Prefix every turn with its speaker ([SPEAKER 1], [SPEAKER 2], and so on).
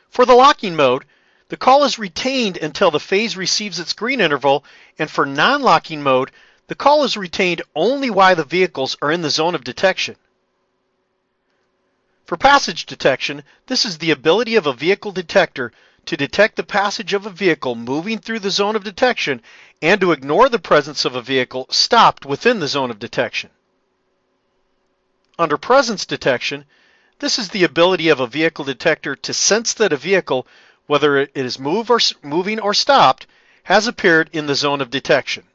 [SPEAKER 1] For the locking mode, the call is retained until the phase receives its green interval, and for non-locking mode, the call is retained only while the vehicles are in the zone of detection. For passage detection, this is the ability of a vehicle detector to detect the passage of a vehicle moving through the zone of detection and to ignore the presence of a vehicle stopped within the zone of detection. Under presence detection, this is the ability of a vehicle detector to sense that a vehicle, whether it is moving or stopped, has appeared in the zone of detection.